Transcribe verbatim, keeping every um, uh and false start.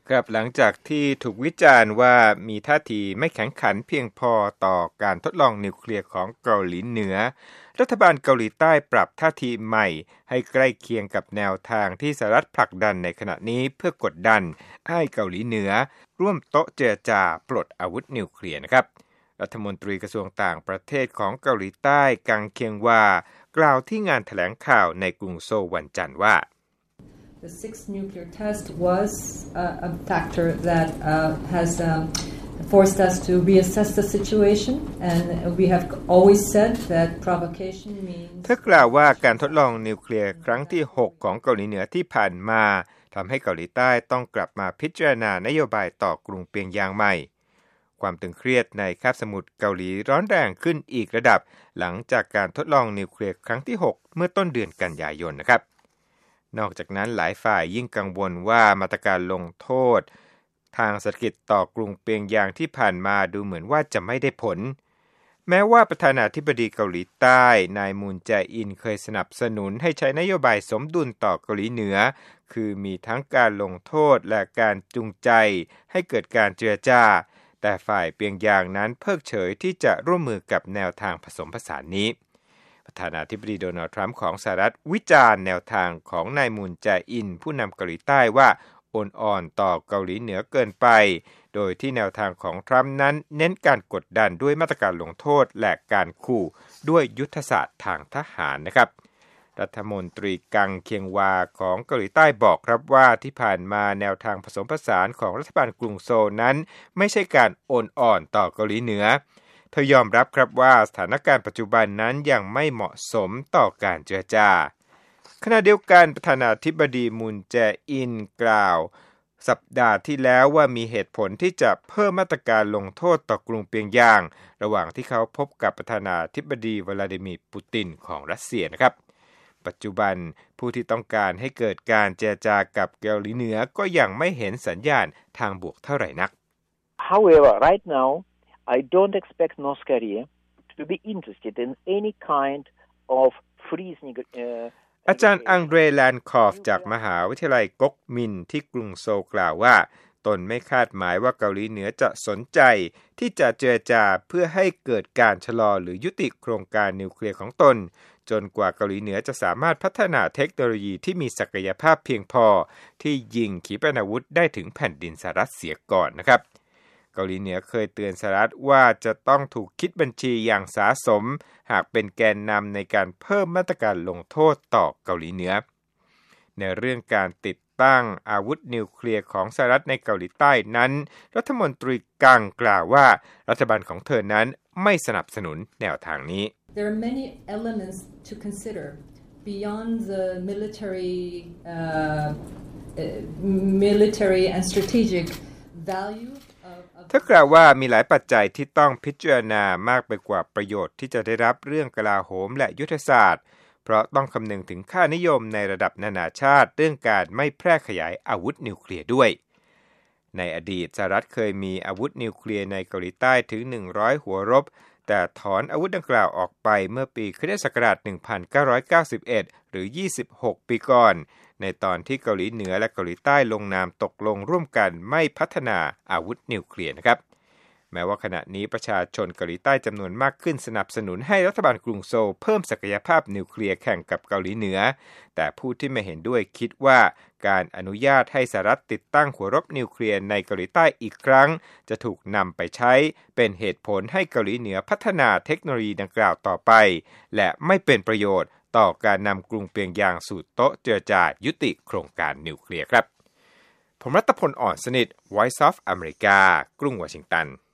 ครับหลังจากที่ถูกวิจารณ์ว่ามีท่าทีไม่แข็งขันเพียงพอต่อการทดลองนิวเคลียร์ของเกาหลีเหนือรัฐบาลเกาหลีใต้ปรับท่าทีใหม่ให้ใกล้เคียงกับแนวทางที่สหรัฐผลักดันในขณะนี้เพื่อกดดันให้เกาหลีเหนือร่วมโต๊ะเจรจาปลดอาวุธนิวเคลียร์นะครับรัฐมนตรีกระทรวงต่างประเทศของเกาหลีใต้กังเคียงวากล่าวที่งานแถลงข่าวในกรุงโซลวันจันทร์ว่า The sixth nuclear test was uh, a factor that uh, has um, forced us to reassess the situation, and we have always said that provocation means เธอกล่าวว่าการทดลองนิวเคลียร์ครั้งที่หกของเกาหลีเหนือที่ผ่านมาทำให้เกาหลีใต้ต้องกลับมาพิจารณานโยบายต่อกรุงเปียงยางใหม่ความตึงเครียดในคาบสมุทรเกาหลีร้อนแรงขึ้นอีกระดับหลังจากการทดลองนิวเคลียร์ครั้งที่หกเมื่อต้นเดือนกันยายนนะครับนอกจากนั้นหลายฝ่ายยิ่งกังวลว่ามาตรการลงโทษทางเศรษฐกิจต่อกรุงเปียงยางที่ผ่านมาดูเหมือนว่าจะไม่ได้ผลแม้ว่าประธานาธิบดีเกาหลีใต้นายมูนแจอินเคยสนับสนุนให้ใช้นโยบายสมดุลต่อเกาหลีเหนือคือมีทั้งการลงโทษและการจูงใจให้เกิดการเจรจาแต่ฝ่ายเปียงยางนั้นเพิกเฉยที่จะร่วมมือกับแนวทางผสมผสานนี้ประธานาธิบดีโดนัลด์ทรัมป์ของสหรัฐวิจารณ์แนวทางของนายมูนแจอินผู้นำเกาหลีใต้ว่าอ่อนๆต่อเกาหลีเหนือเกินไปโดยที่แนวทางของทรัมป์นั้นเน้นการกดดันด้วยมาตรการลงโทษและการขู่ด้วยยุทธศาสตร์ทางทหารนะครับรัฐมนตรีกังเคียงวาของเกาหลีใต้บอกครับว่าที่ผ่านมาแนวทางผสมผสานของรัฐบาลกรุงโซลนั้นไม่ใช่การอ่อนๆต่อเกาหลีเหนือเธอยอมรับครับว่าสถานการณ์ปัจจุบันนั้นยังไม่เหมาะสมต่อการเจรจาขณะเดียวกันประธานาธิบดีมูนแจอินกล่าวสัปดาห์ที่แล้วว่ามีเหตุผลที่จะเพิ่มมาตรการลงโทษต่อกรุงเปียงยางระหว่างที่เขาพบกับประธานาธิบดีวลาดิมีร์ปูตินของรัสเซียนะครับปัจจุบันผู้ที่ต้องการให้เกิดการเจรจากับเกาหลีเหนือก็ยังไม่เห็นสัญญาณทางบวกเท่าไหร่นัก However, right now I don't expect North Korea to be interested in any kind of freeze uh, อาจารย์อังเดรแลนคอฟจากมหาวิทยาลัยก๊กมินที่กรุงโซลกล่าวว่าตนไม่คาดหมายว่าเกาหลีเหนือจะสนใจที่จะเจรจาเพื่อให้เกิดการชะลอหรือยุติโครงการนิวเคลียร์ของตนจนกว่าเกาหลีเหนือจะสามารถพัฒนาเทคโนโลยีที่มีศักยภาพเพียงพอที่ยิงขีปนาวุธได้ถึงแผ่นดินสหรัฐเสียก่อนนะครับเกาหลีเหนือเคยเตือนสหรัฐว่าจะต้องถูกคิดบัญชีอย่างสาสมหากเป็นแกนนำในการเพิ่มมาตรการลงโทษต่อเกาหลีเหนือในเรื่องการติดตั้งอาวุธนิวเคลียร์ของสหรัฐในเกาหลีใต้นั้นรัฐมนตรีกังกล่าวว่ารัฐบาลของเธอนั้นไม่สนับสนุนแนวทางนี้ There are many elements to consider beyond the military uh, military and strategic value เธอกล่าวว่ามีหลายปัจจัยที่ต้องพิจารณามากไปกว่าประโยชน์ที่จะได้รับเรื่องกลาโหมและยุทธศาสตร์เพราะต้องคำนึงถึงค่านิยมในระดับนานาชาติเรื่องการไม่แพร่ขยายอาวุธนิวเคลียร์ด้วยในอดีตสหรัฐเคยมีอาวุธนิวเคลียร์ในเกาหลีใต้ถึงหนึ่งร้อยหัวรบแต่ถอนอาวุธดังกล่าวออกไปเมื่อปีค.ศ. หนึ่งพันเก้าร้อยเก้าสิบเอ็ดหรือยี่สิบหกปีก่อนในตอนที่เกาหลีเหนือและเกาหลีใต้ลงนามตกลงร่วมกันไม่พัฒนาอาวุธนิวเคลียร์นะครับแม้ว่าขณะนี้ประชาชนเกาหลีใต้จำนวนมากขึ้นสนับสนุนให้รัฐบาลกรุงโซลเพิ่มศักยภาพนิวเคลียร์แข่งกับเกาหลีเหนือแต่ผู้ที่ไม่เห็นด้วยคิดว่าการอนุญาตให้สหรัฐติดตั้งหัวรบนิวเคลียร์ในเกาหลีใต้อีกครั้งจะถูกนำไปใช้เป็นเหตุผลให้เกาหลีเหนือพัฒนาเทคโนโลยีดังกล่าวต่อไปและไม่เป็นประโยชน์ต่อการนำกรุงเปียงยางสู่โต๊ะเจรจายุติโครงการนิวเคลียร์ครับผมรัตพล อ่อนสนิท Voice of America กรุงวอชิงตัน